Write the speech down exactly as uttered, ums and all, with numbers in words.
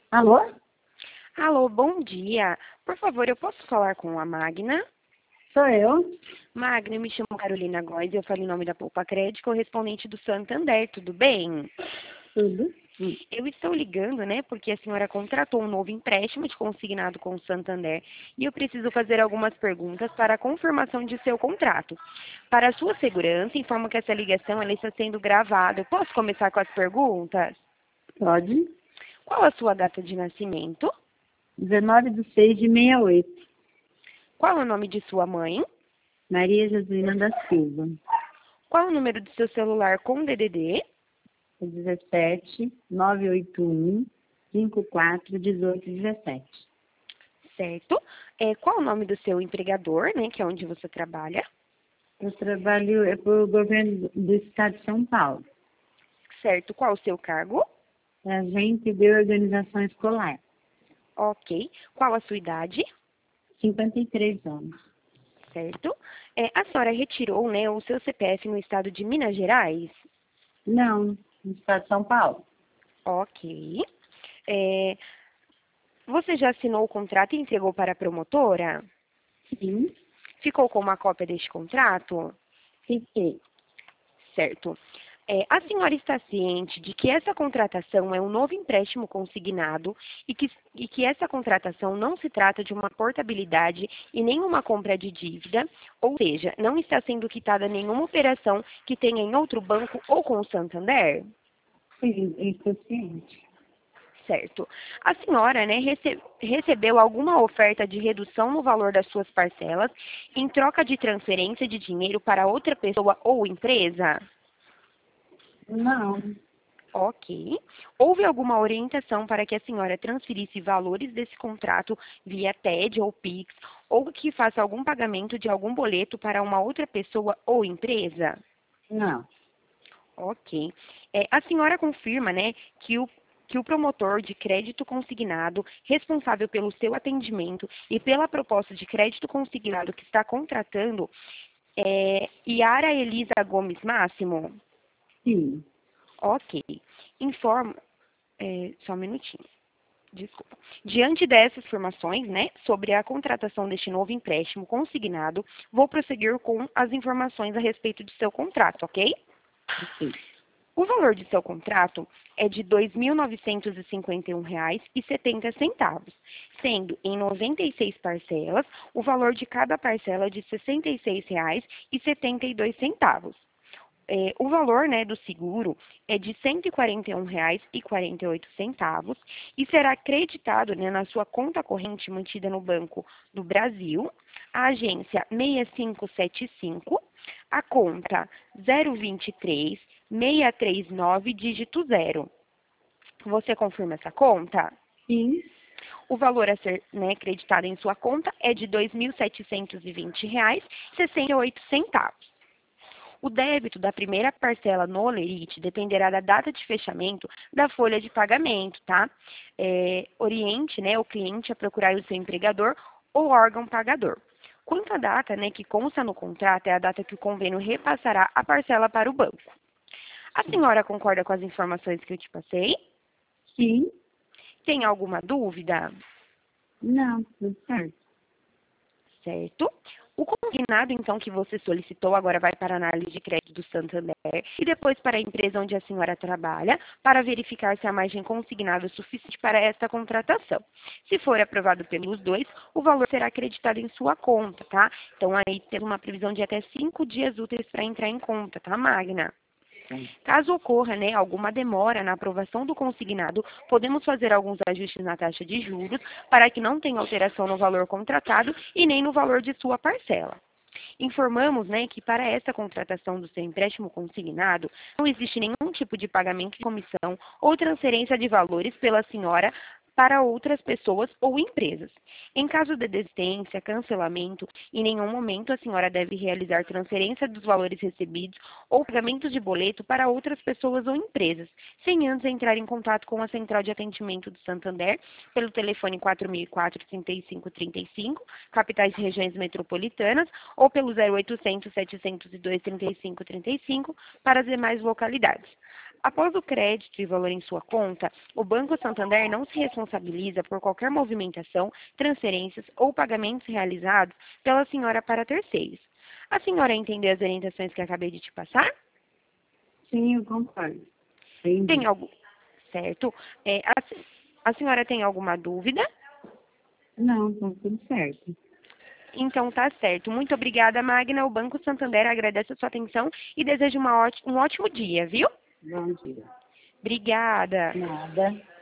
Alô? Alô, bom dia. Por favor, eu posso falar com a Magna? Sou eu? Magna, eu me chamo Carolina Góes e eu falo em nome da Poupa Crédito, correspondente do Santander, tudo bem? Tudo? Hum. Eu estou ligando, né, porque a senhora contratou um novo empréstimo de consignado com o Santander e eu preciso fazer algumas perguntas para a confirmação de seu contrato. Para a sua segurança, informo que essa ligação ela está sendo gravada. Eu posso começar com as perguntas? Pode? Qual a sua data de nascimento? dezenove de seis de sessenta e oito. Qual é o nome de sua mãe? Maria Joselina da Silva. Qual é o número do seu celular com D D D? dezessete, nove oito um, cinco quatro, dezoito, dezessete. Certo. É, qual o nome do seu empregador, né, que é onde você trabalha? Eu trabalho é para o governo do estado de São Paulo. Certo. Qual o seu cargo? É agente de organização escolar. Ok. Qual a sua idade? cinquenta e três anos. Certo. É, a senhora retirou, né, o seu C P F no estado de Minas Gerais? Não, no estado de São Paulo. Ok. É, você já assinou o contrato e entregou para a promotora? Sim, Ficou com uma cópia deste contrato? fiquei. Certo. É, a senhora está ciente de que essa contratação é um novo empréstimo consignado e que, e que essa contratação não se trata de uma portabilidade e nenhuma compra de dívida, ou seja, não está sendo quitada nenhuma operação que tenha em outro banco ou com o Santander? Sim, estou ciente. Certo. A senhora, né, rece- recebeu alguma oferta de redução no valor das suas parcelas em troca de transferência de dinheiro para outra pessoa ou empresa? Não, Ok. Houve alguma orientação para que a senhora transferisse valores desse contrato via T E D ou Pix, ou que faça algum pagamento de algum boleto para uma outra pessoa ou empresa? não, Ok. É, a senhora confirma, né, que o, que o promotor de crédito consignado, responsável pelo seu atendimento e pela proposta de crédito consignado que está contratando, é Yara Elisa Gomes Máximo? sim. Ok. Informa. É, só um minutinho. Desculpa. Diante dessas informações, né, sobre a contratação deste novo empréstimo consignado, vou prosseguir com as informações a respeito de seu contrato, ok? Ok. O valor de seu contrato é de dois mil novecentos e cinquenta e um reais e setenta centavos, sendo em noventa e seis parcelas, o valor de cada parcela é de sessenta e seis reais e setenta e dois centavos. É, o valor, né, do seguro é de cento e quarenta e um reais e quarenta e oito centavos e será creditado, né, na sua conta corrente mantida no Banco do Brasil, a agência seis cinco sete cinco, a conta zero vinte e três, seis três nove, dígito zero. Você confirma essa conta? Sim, O valor a ser, né, creditado em sua conta é de dois mil setecentos e vinte reais e sessenta e oito centavos. O débito da primeira parcela no Olerite dependerá da data de fechamento da folha de pagamento, tá? É, oriente, né, o cliente a procurar o seu empregador ou órgão pagador. Quanto à data, né, que consta no contrato, é a data que o convênio repassará a parcela para o banco. A senhora concorda com as informações que eu te passei? sim, Tem alguma dúvida? não, tudo certo. Certo? O consignado, então, que você solicitou agora vai para a análise de crédito do Santander e depois para a empresa onde a senhora trabalha para verificar se a margem consignada é suficiente para esta contratação. Se for aprovado pelos dois, o valor será acreditado em sua conta, tá? Então, aí temos uma previsão de até cinco dias úteis para entrar em conta, tá, Magna? Caso ocorra, né, alguma demora na aprovação do consignado, podemos fazer alguns ajustes na taxa de juros para que não tenha alteração no valor contratado e nem no valor de sua parcela. Informamos, né, que para esta contratação do seu empréstimo consignado, não existe nenhum tipo de pagamento de comissão ou transferência de valores pela senhora para outras pessoas ou empresas. Em caso de desistência, cancelamento, em nenhum momento a senhora deve realizar transferência dos valores recebidos ou pagamentos de boleto para outras pessoas ou empresas, sem antes entrar em contato com a Central de Atendimento do Santander pelo telefone quatro mil e quatro, trinta e cinco trinta e cinco, capitais e regiões metropolitanas, ou pelo zero oitocentos, setecentos e dois, trinta e cinco trinta e cinco para as demais localidades. Após o crédito e valor em sua conta, o Banco Santander não se responsabiliza por qualquer movimentação, transferências ou pagamentos realizados pela senhora para terceiros. A senhora entendeu as orientações que acabei de te passar? Sim, eu concordo. Entendi. Tem algo certo? É, a, a senhora tem alguma dúvida? Não, tá tudo certo. Então tá certo. Muito obrigada, Magna. O Banco Santander agradece a sua atenção e deseja uma óti- um ótimo dia, viu? Bom dia. Obrigada. Nada.